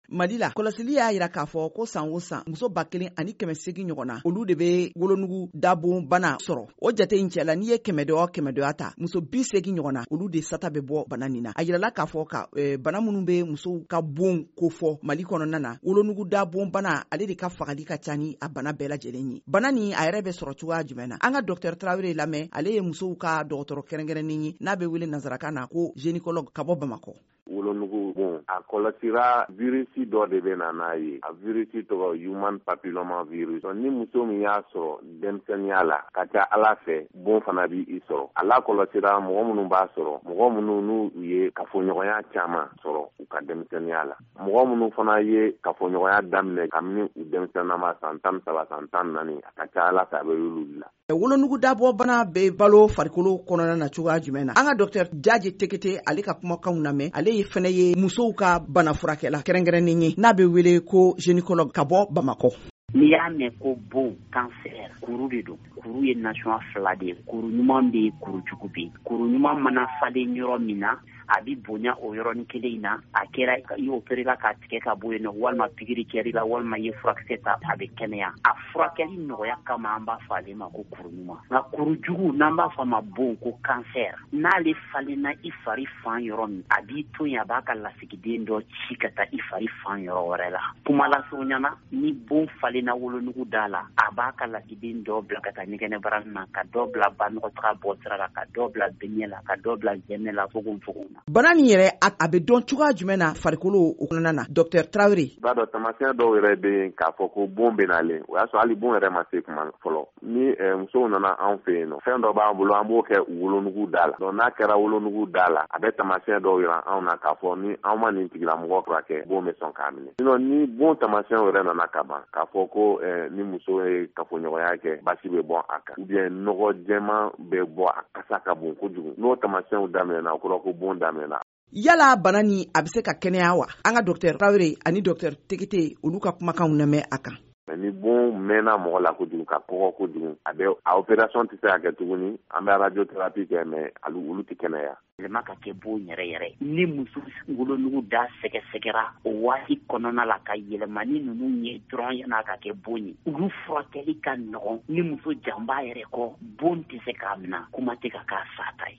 Mali la kɔlɔsili y'a yira k'a fɔ ko san o san muso 1,800 ɲɔgɔn na olu de bɛ wolonugu dabon bana sɔrɔ. O jate in cɛla n'i ye 100 ta muso 80 ɲɔgɔn na olu de sata bɛ bɔ bana nin na. A yirala k'a fɔ ka bana minnu bɛ musow ka bon kofɔ Mali kɔnɔna na wolonugu dabon bana ale de ka fagali ka ca ni a bana bɛɛ lajɛlen ye. Bana nin a yɛrɛ bɛ sɔrɔ cogoya jumɛn na? An ka Dr Tarawele lamɛn, ale ye musow ka dɔgɔtɔrɔ kɛrɛnkɛrɛnnen ye n'a bɛ wele nazarakan na ko gynécologue ka bɔ Bamakɔ. Wolonugu bon a kɔlɔsira virusi dɔ de bɛ na n'a ye. A virusi tɔgɔ human papilloma virus. Ni muso min y'a sɔrɔ denmisɛnninya la ka ca Ala fɛ bon fana bi i sɔrɔ. A la kɔlɔsira mɔgɔ minnu b'a sɔrɔ, mɔgɔ minnu n'u ye kafoɲɔgɔnya caman sɔrɔ u ka denmisɛnninya la. Mɔgɔ minnu fana ye kafoɲɔgɔnya daminɛ kabini u denmisɛnninnama san 13 san 14 a ka ca Ala fɛ a bɛ y'olu la. Wolonugu dabɔ bana bɛ balo farikolo kɔnɔna na cogoya jumɛn na? An ka Dr Jaji Tekete ale ka kumakanw lamɛn, ale ye fɛnɛ ye musow ka bana furakɛla kɛrɛnkɛrɛnnen ye n'a bɛ wele ko gynécologue ka bɔ Bamakɔ. N'i y'a mɛn ko bon cancer kuru de don. Kuru ye nation 2 de ye. Kuru ɲuman bɛ yen, kuru jugu bɛ yen. Kuru ɲuman mana falen yɔrɔ min na a bi bonya o yɔrɔnin kelen in na, a kɛra i opéré la k'a tigɛ ka bɔ yen nɔ walima pikiri kɛr'i la walima i ye furakisɛ ta a bɛ kɛnɛya. A furakɛli nɔgɔya kama an b'a fɔ ale ma ko kuru ɲuman. Nka kuru jugu n'an b'a fɔ a ma bon ko cancer n'ale falenna i fari fan yɔrɔ min a b'i to yen a b'a ka lasigiden dɔ ci ka taa i fari fan yɔrɔ wɛrɛ la. Kuma lasurunya ɲana ni bon falenna wolonugu da la a b'a ka lasigiden dɔ bila ka taa ɲɛgɛnɛbara na ka dɔ bila banɔgɔtaga bɔ sira la ka dɔ bila beɲɛ la ka dɔ bila jɛnɛ la fogofogo na. Bana nin yɛrɛ a bɛ dɔn cogoya jumɛn na farikolo o kɔnɔna na? Dr Tarawele. B'a dɔn taamasiyɛn dɔw yɛrɛ bɛ yen k'a fɔ ko bon bɛ nalen o y'a sɔrɔ hali bon yɛrɛ ma se kuma fɔlɔ. Ni musow nana anw fɛ yen nɔ fɛn dɔ b'an bolo an b'o kɛ wolonugu da la. Donc n'a kɛra wolonugu da la a bɛ taamasiyɛn dɔw yira anw na k'a fɔ ni anw ma nin tigilamɔgɔ furakɛ bon bɛ sɔn k'a minɛ. Sinon ni bon taamasiyɛn yɛrɛ nana ka ban k'a fɔ ko ni muso ye kafoɲɔgɔnya kɛ basi bɛ bɔ a kan ou bien nɔgɔ jɛman bɛ bɔ a kasa ka bon kojugu n'o taamasiyɛnw daminɛna o kɔrɔ ko bon daminɛna. Yala bana ni a bɛ se ka kɛnɛya wa? An ka Dr Tarawele ani Dr Tekete olu ka kumakanw lamɛn a kan. Ni bon mɛnna mɔgɔ la kojugu ka kɔgɔ kojugu a opération tɛ se ka kɛ tuguni an bɛ radiothérapie kɛ mais olu tɛ kɛnɛya. Yɛlɛma ka kɛ bon yɛrɛ ni muso wolonugu da sɛgɛsɛgɛra o waati kɔnɔna la ka yɛlɛma ni ninnu ye dɔrɔn yan'a ka kɛ bon ye olu furakɛli ka nɔgɔn ni muso janbaa yɛrɛ kɔ bon tɛ se k'a minɛ kuma tɛ ka k'a sata ye.